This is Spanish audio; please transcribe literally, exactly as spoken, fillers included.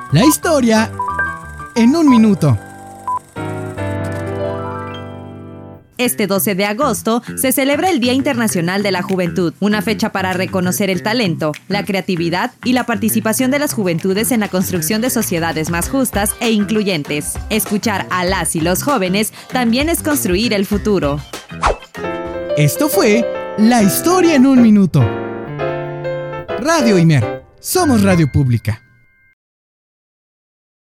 La historia en un minuto. Este doce de agosto se celebra el Día Internacional de la Juventud, una fecha para reconocer el talento, la creatividad y la participación de las juventudes en la construcción de sociedades más justas e incluyentes. Escuchar a las y los jóvenes también es construir el futuro. Esto fue La historia en un minuto. Radio Imer. Somos radio pública.